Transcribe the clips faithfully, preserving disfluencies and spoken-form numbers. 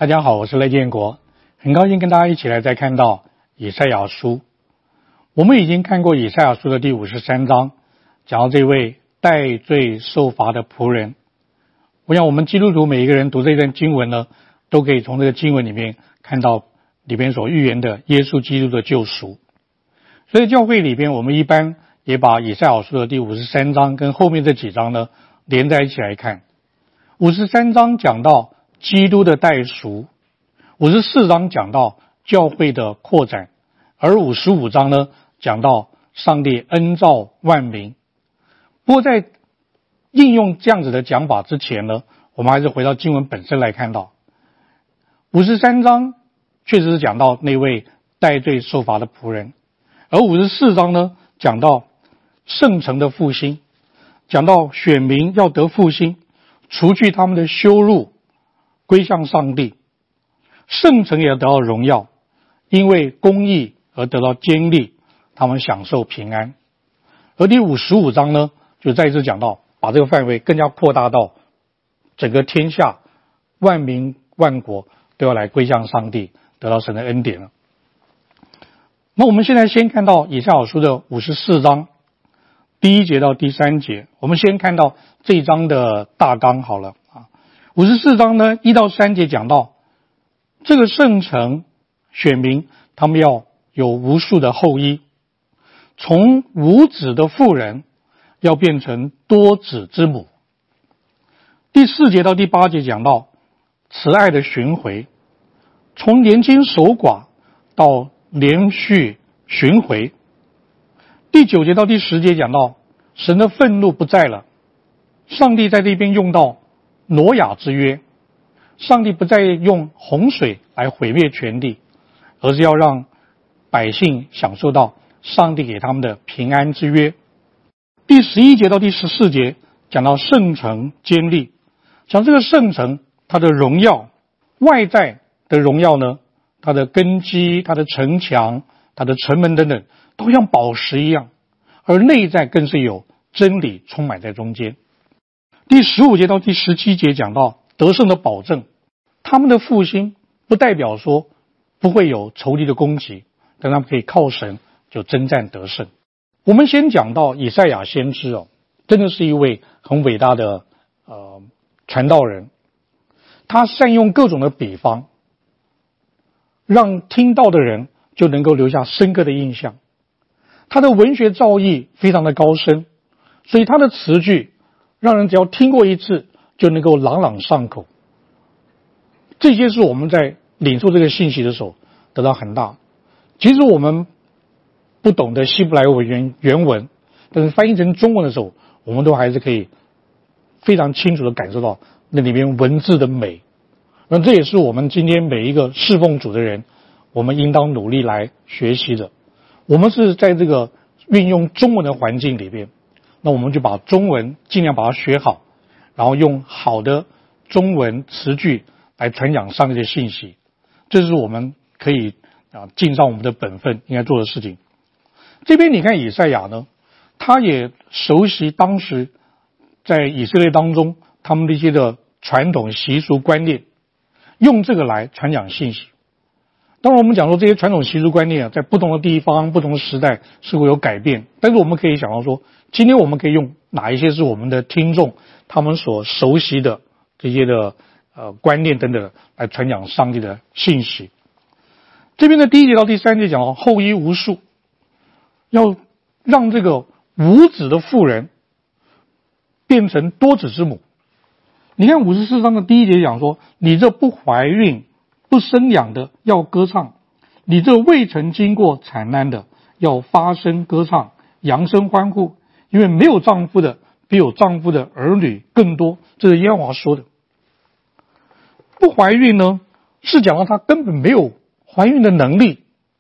大家好，我是赖建国，很高兴跟大家一起来再看到以赛亚书。我们已经看过以赛亚书的第五十三章，讲到这位代罪受罚的仆人。我想我们基督徒每一个人读这段经文呢，都可以从这个经文里面看到里边所预言的耶稣基督的救赎。所以教会里边我们一般也把以赛亚书的第五十三章跟后面这几章呢连在一起来看。五十三章讲到基督的代赎，五十四章讲到教会的扩展，而五十五章呢讲到上帝恩召万民。不过在应用这样子的讲法之前呢，我们还是回到经文本身来看到五十三章确实是讲到那位代罪受罚的仆人，而五十四章呢讲到圣城的复兴，讲到选民要得复兴，除去他们的羞辱，归向上帝，圣城也要得到荣耀，因为公义而得到坚立，他们享受平安。而第五十五章呢就再一次讲到把这个范围更加扩大到整个天下万民万国都要来归向上帝，得到神的恩典了。那我们现在先看到以赛亚书的五十四章第一节到第三节，我们先看到这一章的大纲好了啊。五十四章呢一到三节讲到这个圣城选民他们要有无数的后裔，从无子的妇人要变成多子之母。第四节到第八节讲到慈爱的巡回，从年轻守寡到连续巡回。第九节到第十节讲到神的愤怒不在了，上帝在这边用到挪亚之约，上帝不再用洪水来毁灭全地，而是要让百姓享受到上帝给他们的平安之约。第十一节到第十四节讲到圣城坚立，讲这个圣城它的荣耀，外在的荣耀呢，它的根基，它的城墙，它的城门等等都像宝石一样，而内在更是有真理充满在中间。第十五节到第十七节讲到得胜的保证，他们的复兴不代表说不会有仇敌的攻击，但他们可以靠神就征战得胜。我们先讲到以赛亚先知哦，真的是一位很伟大的呃传道人，他善用各种的比方，让听到的人就能够留下深刻的印象。他的文学造诣非常的高深，所以他的词句让人只要听过一次就能够朗朗上口。这些是我们在领受这个信息的时候得到很大。其实我们不懂得希伯来文原原文，但是翻译成中文的时候，我们都还是可以非常清楚的感受到那里面文字的美。那这也是我们今天每一个侍奉主的人，我们应当努力来学习的。我们是在这个运用中文的环境里边，那我们就把中文尽量把它学好，然后用好的中文词句来传讲上帝的信息，这是我们可以啊尽上我们的本分应该做的事情。这边你看以赛亚呢，他也熟悉当时在以色列当中他们的一些的传统习俗观念，用这个来传讲信息。当然我们讲说这些传统习俗观念啊，在不同的地方不同的时代是会有改变，但是我们可以想到说，今天我们可以用哪一些是我们的听众他们所熟悉的这些的呃观念等等来传讲上帝的信息。这边的第一节到第三节讲到后裔无数，要让这个无子的妇人变成多子之母。你看五十四章的第一节讲说，你这不怀孕不生养的要歌唱，你这未曾经过惨难的要发声歌唱，扬声欢呼，因为没有丈夫的比有丈夫的儿女更多。这是耶和华说的。不怀孕呢，是讲到她根本没有怀孕的能力。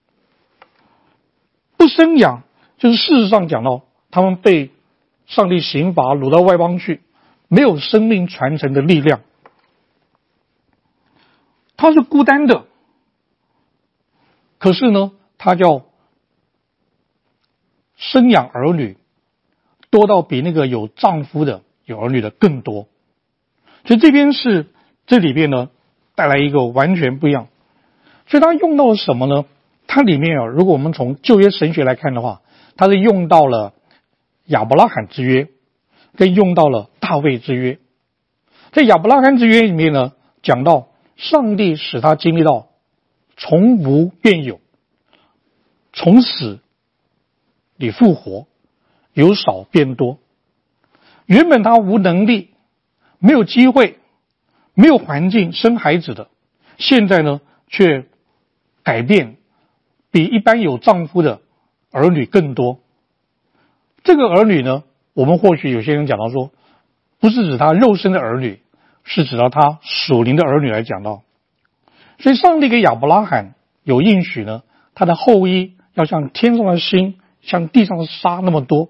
不生养就是事实上讲到他们被上帝刑罚掳到外邦去，没有生命传承的力量。他是孤单的，可是呢他叫生养儿女多到比那个有丈夫的有儿女的更多。所以这边是这里边呢带来一个完全不一样。所以他用到了什么呢？它里面啊，如果我们从旧约神学来看的话，它是用到了亚伯拉罕之约，跟用到了大卫之约。在亚伯拉罕之约里面呢，讲到上帝使他经历到从无变有，从死里复活，由少变多。原本他无能力，没有机会，没有环境生孩子的，现在呢却改变，比一般有丈夫的儿女更多。这个儿女呢，我们或许有些人讲到说，不是指他肉身的儿女，是指到他属灵的儿女来讲到。所以上帝给亚伯拉罕有应许呢，他的后裔要像天上的星，像地上的沙那么多。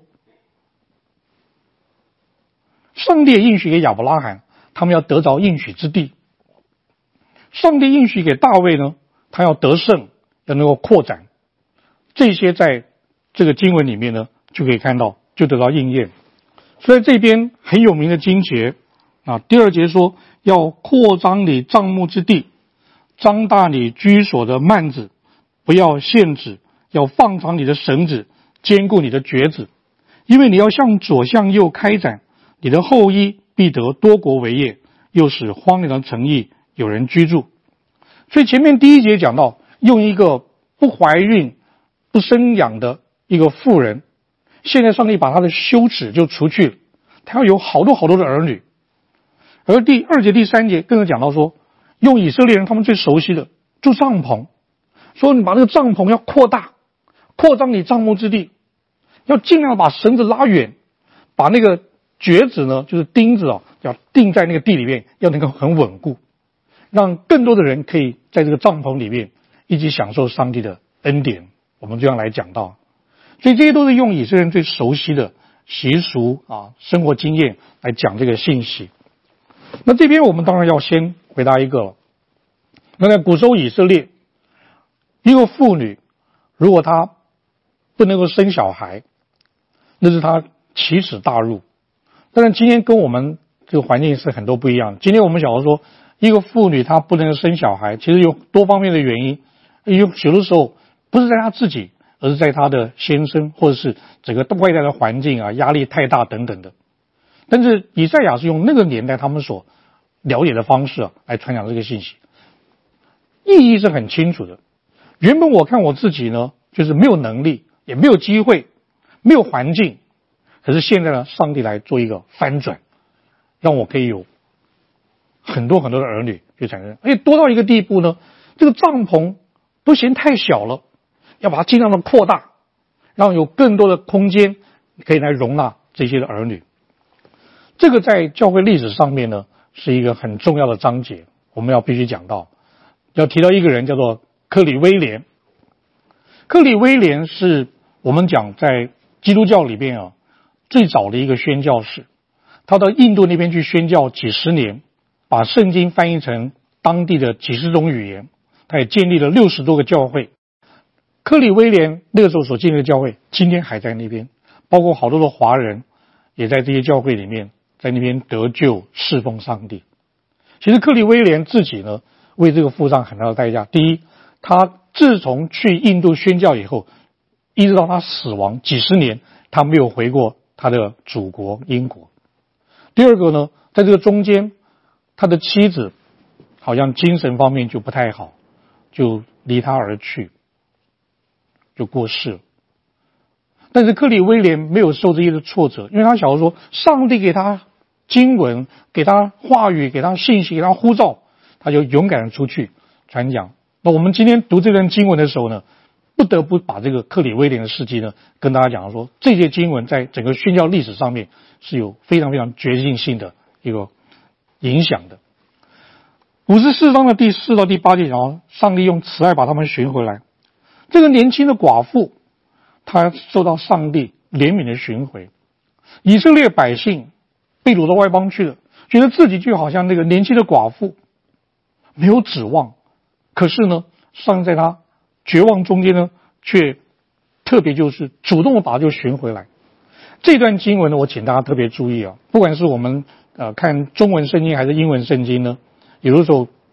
上帝也应许给亚伯拉罕，他们要得着应许之地。上帝应许给大卫呢，他要得胜，要能够扩展。这些在这个经文里面呢，就可以看到，就得到应验。所以这边很有名的经节啊，第二节说要扩张你帐幕之地，张大你居所的幔子，不要限制，要放长你的绳子，坚固你的橛子，因为你要向左向右开展，你的后裔必得多国为业，又使荒凉的城邑有人居住。所以前面第一节讲到，用一个不怀孕不生养的一个妇人，现在上帝把她的羞耻就除去了，她要有好多好多的儿女。而第二节第三节更是讲到说，用以色列人他们最熟悉的住帐篷，说你把那个帐篷要扩大，扩张你帐幕之地，要尽量把绳子拉远，把那个橛子呢，就是钉子啊，要钉在那个地里面，要能够很稳固，让更多的人可以在这个帐篷里面一起享受上帝的恩典。我们这样来讲到，所以这些都是用以色列人最熟悉的习俗啊、生活经验来讲这个信息。那这边我们当然要先回答一个了。那在古时候以色列，一个妇女如果她不能够生小孩，那是她奇耻大辱。但是今天跟我们这个环境是很多不一样。今天我们想要说，一个妇女她不能够生小孩，其实有多方面的原因。有许多时候不是在她自己，而是在她的先生，或者是整个外在的环境啊，压力太大等等的。但是以赛亚是用那个年代他们所了解的方式啊，来传讲这个信息，意义是很清楚的。原本我看我自己呢，就是没有能力，也没有机会，没有环境，可是现在呢，上帝来做一个翻转，让我可以有很多很多的儿女就产生，而且多到一个地步呢，这个帐篷不嫌太小了，要把它尽量的扩大，让有更多的空间可以来容纳这些的儿女。这个在教会历史上面呢，是一个很重要的章节，我们要必须讲到。要提到一个人叫做克里威廉。克里威廉是我们讲在基督教里边啊最早的一个宣教士，他到印度那边去宣教几十年，把圣经翻译成当地的几十种语言，他也建立了六十多个教会。克里威廉那个时候所建立的教会今天还在那边，包括好多的华人也在这些教会里面在那边得救侍奉上帝。其实克里威廉自己呢为这个付上很大的代价。第一，他自从去印度宣教以后，一直到他死亡几十年，他没有回过他的祖国英国。第二个呢，在这个中间，他的妻子好像精神方面就不太好，就离他而去，就过世了。但是克里威廉没有受这些的挫折，因为他晓得说，上帝给他经文，给他话语，给他信息，给他呼召，他就勇敢的出去传讲。那我们今天读这段经文的时候呢，不得不把这个克里威廉的事迹呢，跟大家讲说，这些经文在整个宣教历史上面是有非常非常决定性的一个影响的。五十四章的第四到第八节讲，上帝用慈爱把他们寻回来。这个年轻的寡妇，她受到上帝怜悯的寻回。以色列百姓被掳到外邦去了，觉得自己就好像那个年轻的寡妇，没有指望。可是呢，上帝在他绝望中间呢，却特别就是主动的把他就寻回来。这段经文呢，我请大家特别注意啊，不管是我们呃看中文圣经还是英文圣经呢，有的时候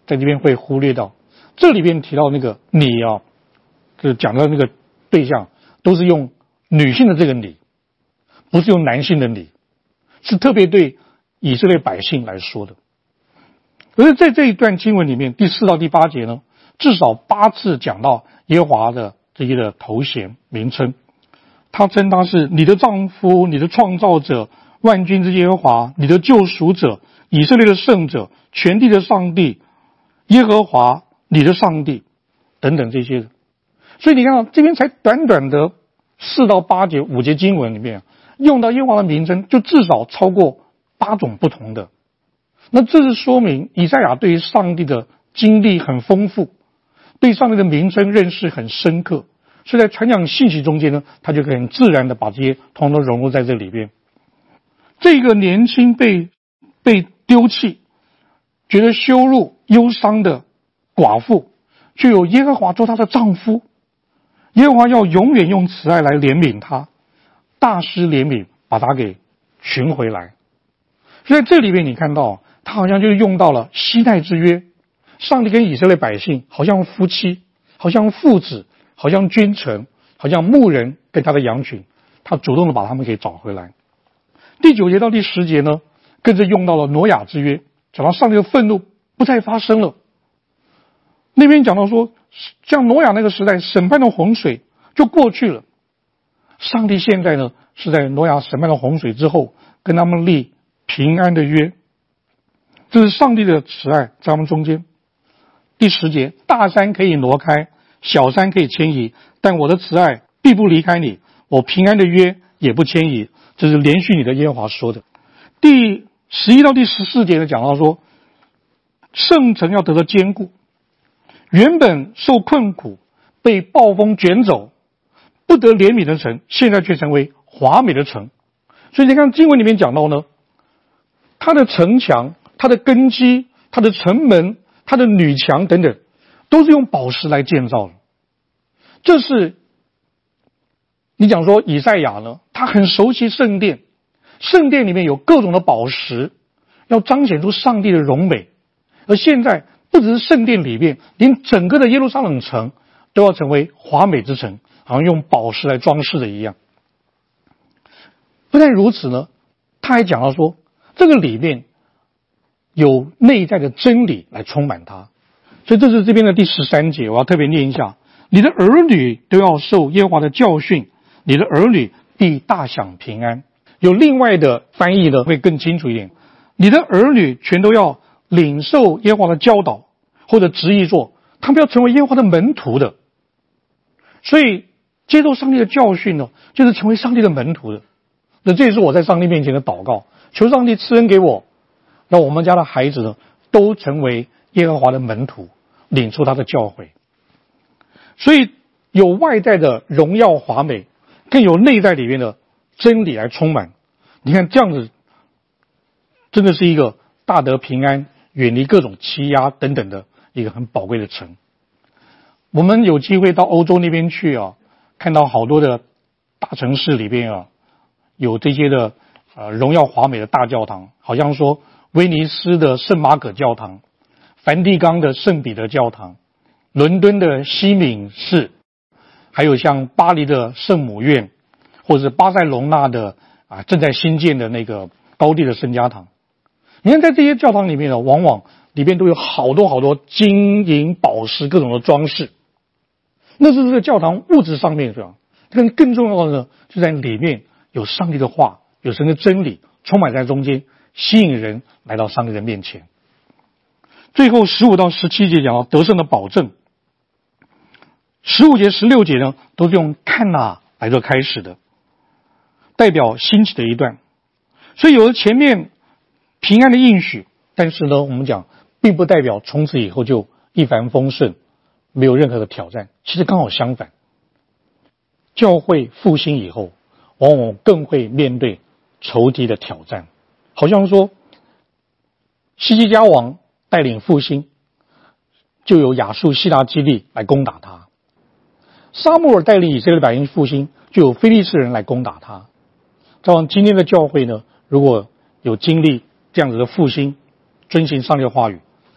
在这边会忽略到，这里边提到那个你啊，就是讲到那个对象都是用女性的这个你，不是用男性的你，是特别对以色列百姓来说的。而在这一段经文里面，第四到第八节呢，至少八次讲到耶和华的这些的头衔名称，他称他是你的丈夫，你的创造者，万军之耶和华，你的救赎者，以色列的圣者，全地的上帝，耶和华你的上帝等等这些的。所以你看到这边才短短的四到八节五节经文里面，用到耶和华的名称就至少超过八种不同的。那这是说明以赛亚对于上帝的经历很丰富，对上帝的名称认识很深刻，所以在传讲信息中间呢，他就可以很自然的把这些统统融入在这里边。这个年轻被被丢弃，觉得羞辱忧伤的寡妇，却有耶和华做她的丈夫，耶和华要永远用慈爱来怜悯她，大施怜悯把她给寻回来。所以在这里面你看到他好像就用到了西奈之约，上帝跟以色列百姓好像夫妻，好像父子，好像君臣，好像牧人跟他的羊群，他主动的把他们给找回来。第九节到第十节呢，更是用到了挪亚之约，讲到上帝的愤怒不再发生了。那边讲到说，像挪亚那个时代审判的洪水就过去了，上帝现在呢是在挪亚审判的洪水之后跟他们立平安的约，这是上帝的慈爱在他们中间。第十节，大山可以挪开，小山可以迁移，但我的慈爱必不离开你，我平安的约也不迁移，这是连续你的耶和华说的。第十一到第十四节呢，讲到说，圣城要得到坚固，原本受困苦被暴风卷走不得怜悯的城，现在却成为华美的城。所以你看经文里面讲到呢，它的城墙，它的根基，它的城门，它的女墙等等，都是用宝石来建造的。这是你讲说以赛亚呢，他很熟悉圣殿，圣殿里面有各种的宝石，要彰显出上帝的荣美。而现在不只是圣殿里面，连整个的耶路撒冷城都要成为华美之城，好像用宝石来装饰的一样。不但如此呢，他还讲到说，这个里面有内在的真理来充满它。所以这是这边的第十三节，我要特别念一下，你的儿女都要受耶和华的教训，你的儿女必大享平安。有另外的翻译呢会更清楚一点，你的儿女全都要领受耶和华的教导，或者直译作他们要成为耶和华的门徒的。所以接受上帝的教训呢，就是成为上帝的门徒的。那这也是我在上帝面前的祷告，求上帝赐恩给我，让我们家的孩子呢都成为耶和华的门徒，领受他的教诲。所以有外在的荣耀华美，更有内在里面的真理来充满。你看这样子真的是一个大得平安，远离各种欺压等等的一个很宝贵的城。我们有机会到欧洲那边去啊，看到好多的大城市里边啊，有这些的呃荣耀华美的大教堂，好像说威尼斯的圣马可教堂，梵蒂冈的圣彼得教堂，伦敦的西敏寺，还有像巴黎的圣母院，或者是巴塞隆纳的啊正在新建的那个高地的圣家堂。你看在这些教堂里面呢，往往里面都有好多好多金银宝石各种的装饰，那是这个教堂物质上面是吧？但更重要的呢，就在里面有上帝的话，有神的真理充满在中间，吸引人来到上帝的面前。最后十五到十七节讲到得胜的保证，十五节十六节呢都是用看哪来做开始的，代表兴起的一段。所以有了前面平安的应许，但是呢我们讲并不代表从此以后就一帆风顺，没有任何的挑战。其实刚好相反，教会复兴以后往往更会面对仇敌的挑战。好像说希西家王带领复兴，就有亚述希拉基利来攻打他；撒母耳带领以色列百姓复兴，就有非利士人来攻打他。照样今天的教会呢，如果有经历这样子的复兴，遵行上帝的话语，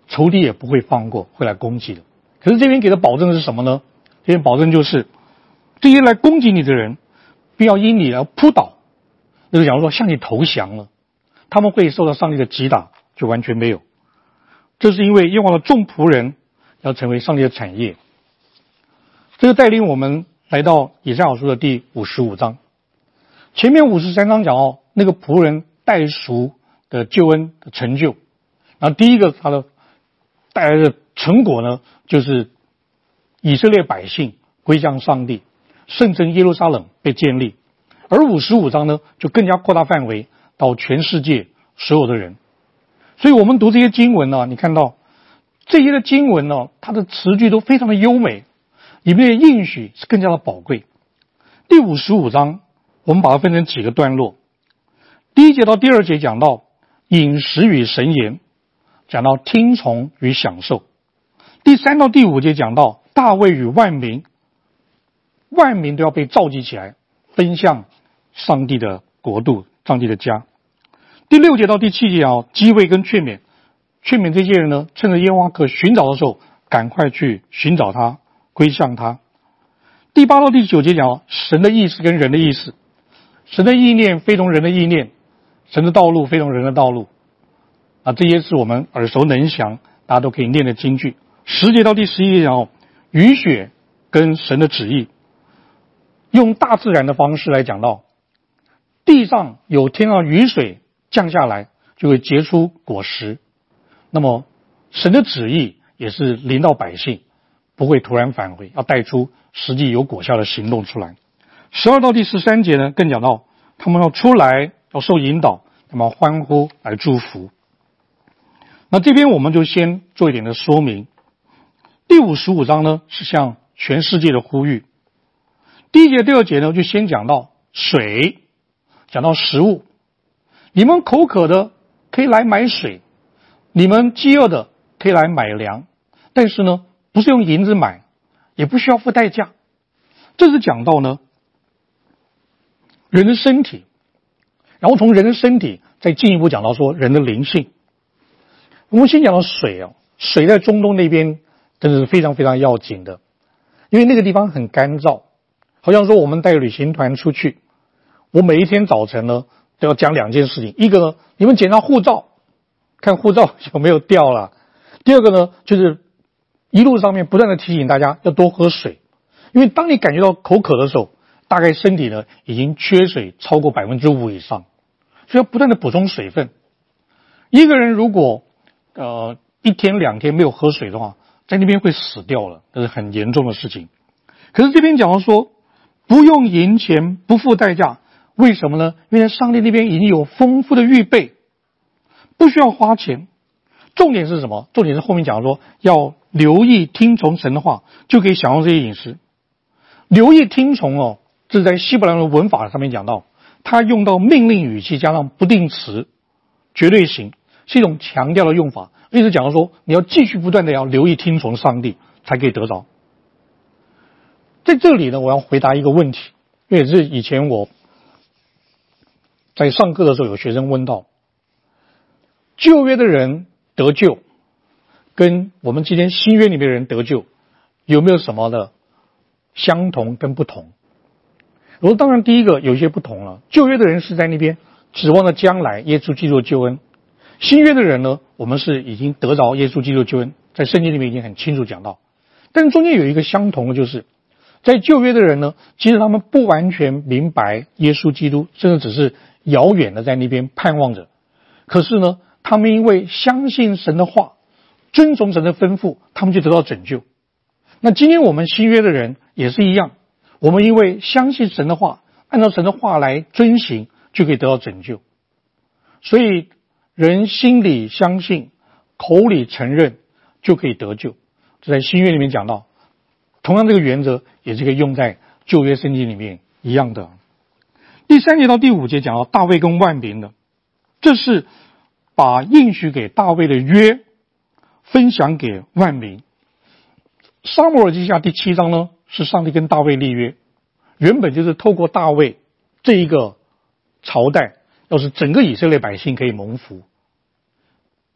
仇敌也不会放过，会来攻击的。可是这边给的保证是什么呢？这边保证就是这些来攻击你的人必要因你而扑倒，那个假如说向你投降了，他们会受到上帝的击打，就完全没有。这是因为耶和华的众仆人要成为上帝的产业。这个带领我们来到以赛亚书的第五十五章。前面五十三章讲到那个仆人代赎的救恩的成就，然后第一个他的带来的成果呢，就是以色列百姓归向上帝，圣城耶路撒冷被建立。而五十五章呢，就更加扩大范围到全世界所有的人。所以我们读这些经文呢，你看到这些的经文呢，它的词句都非常的优美，里面的应许是更加的宝贵。第五十五章我们把它分成几个段落，第一节到第二节讲到饮食与神言，讲到听从与享受。第三到第五节讲到大卫与万民，万民都要被召集起来，分向上帝的国度，上帝的家。第六节到第七节啊，机会跟劝勉，劝勉这些人呢，趁着耶和华可寻找的时候，赶快去寻找他，归向他。第八到第九节讲神的意思跟人的意思，神的意念非同人的意念，神的道路非同人的道路啊，这些是我们耳熟能详，大家都可以念的金句。十节到第十一节讲雨雪跟神的旨意，用大自然的方式来讲到地上有天上雨水降下来就会结出果实，那么神的旨意也是临到百姓，不会突然返回，要带出实际有果效的行动出来。十二到第十三节呢，更讲到他们要出来，要受引导，他们要欢呼来祝福。那这边我们就先做一点的说明。第五十五章呢，是向全世界的呼吁。第一节第二节呢，就先讲到水，讲到食物。你们口渴的可以来买水，你们饥饿的可以来买粮，但是呢，不是用银子买，也不需要付代价。这是讲到呢人的身体，然后从人的身体再进一步讲到说人的灵性。我们先讲到水啊，水在中东那边真的是非常非常要紧的，因为那个地方很干燥。好像说我们带旅行团出去，我每一天早晨呢都要讲两件事情。一个呢，你们检查护照，看护照有没有掉了。第二个呢，就是一路上面不断的提醒大家要多喝水，因为当你感觉到口渴的时候，大概身体呢已经缺水超过百分之五以上，所以要不断的补充水分。一个人如果呃一天两天没有喝水的话，在那边会死掉了，这是很严重的事情。可是这边讲到说不用银钱，不付代价，为什么呢？因为上帝那边已经有丰富的预备，不需要花钱。重点是什么？重点是后面讲说要留意听从神的话，就可以享用这些饮食。留意听从哦，这是在希伯来文文法上面讲到，他用到命令语气加上不定词，绝对型，是一种强调的用法，一直讲到说你要继续不断的要留意听从上帝才可以得着。在这里呢，我要回答一个问题，因为是以前我在上课的时候有学生问到，旧约的人得救跟我们今天新约里面的人得救有没有什么的相同跟不同？我说当然第一个有一些不同了，旧约的人是在那边指望着将来耶稣基督的救恩，新约的人呢，我们是已经得着耶稣基督的救恩，在圣经里面已经很清楚讲到。但是中间有一个相同的，就是在旧约的人呢，其实他们不完全明白耶稣基督，甚至只是遥远的在那边盼望着。可是呢，他们因为相信神的话，遵从神的吩咐，他们就得到拯救。那今天我们新约的人也是一样，我们因为相信神的话，按照神的话来遵行，就可以得到拯救。所以人心里相信，口里承认，就可以得救。这在新约里面讲到，同样这个原则也是可以用在旧约圣经里面一样的。第三节到第五节讲到大卫跟万民的，这是把应许给大卫的约分享给万民。撒母耳记下第七章呢，是上帝跟大卫立约，原本就是透过大卫这一个朝代，要是整个以色列百姓可以蒙福。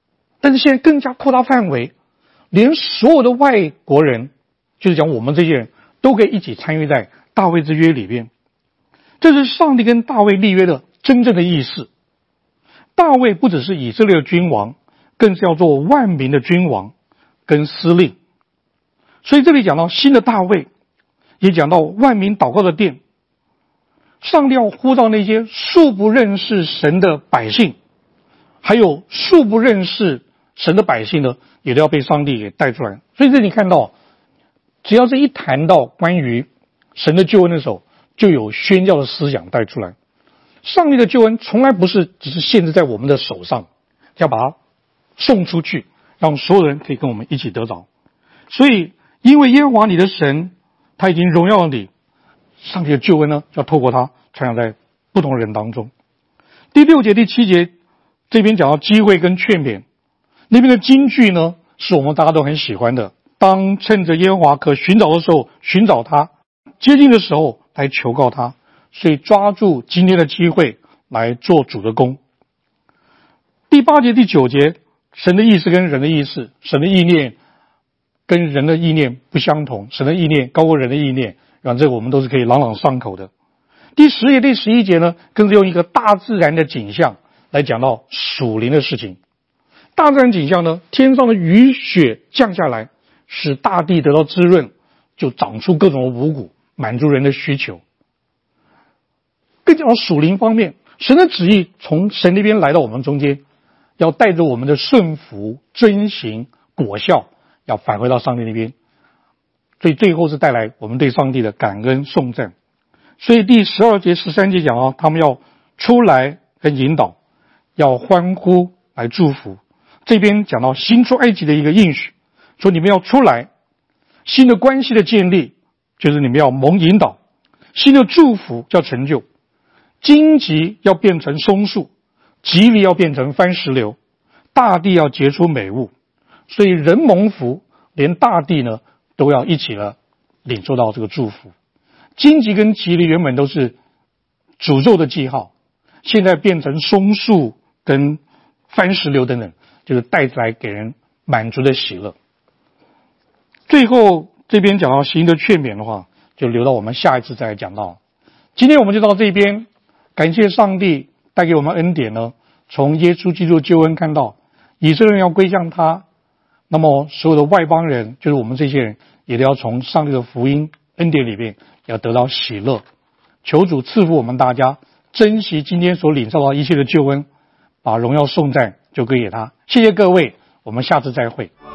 但是现在更加扩大范围，连所有的外国人，就是讲我们这些人都可以一起参与在大卫之约里边。这是上帝跟大卫立约的真正的意思。大卫不只是以色列的君王，更是要做万民的君王跟司令。所以这里讲到新的大卫，也讲到万民祷告的殿。上帝要呼召那些素不认识神的百姓，还有素不认识神的百姓呢，也都要被上帝给带出来。所以这里看到，只要是一谈到关于神的救恩的时候，就有宣教的思想带出来。上帝的救恩从来不是只是限制在我们的手上，要把它送出去，让所有人可以跟我们一起得着。所以因为耶和华你的神他已经荣耀了你，上帝的救恩呢，要透过他传扬在不同的人当中。第六节第七节这边讲到机会跟劝勉，那边的金句呢，是我们大家都很喜欢的。当趁着耶和华可寻找的时候寻找他，接近的时候来求告他。所以抓住今天的机会来做主的工。第八节第九节，神的意思跟人的意思，神的意念跟人的意念不相同，神的意念高过人的意念，让这个我们都是可以朗朗上口的。第十节第十一节呢，更是用一个大自然的景象来讲到属灵的事情。大自然景象呢，天上的雨雪降下来，使大地得到滋润，就长出各种的五谷，满足人的需求。更讲到属灵方面，神的旨意从神那边来到我们中间，要带着我们的顺服、遵行、果效，要返回到上帝那边。所以最后是带来我们对上帝的感恩颂赞。所以第十二节、十三节讲啊，他们要出来跟引导，要欢呼来祝福。这边讲到新出埃及的一个应许，说你们要出来，新的关系的建立，就是你们要蒙引导，新的祝福叫成就。荆棘要变成松树，棘藜要变成番石榴，大地要结出美物。所以人蒙福，连大地呢都要一起了领受到这个祝福。荆棘跟棘藜原本都是诅咒的记号，现在变成松树跟番石榴等等，就是带来给人满足的喜乐。最后这边讲到新的劝勉的话，就留到我们下一次再来讲到。今天我们就到这边。感谢上帝带给我们恩典呢，从耶稣基督救恩看到以色列人要归向他，那么所有的外邦人，就是我们这些人，也都要从上帝的福音恩典里面要得到喜乐。求主赐福我们大家，珍惜今天所领受到一切的救恩，把荣耀颂赞就归给他。谢谢各位，我们下次再会。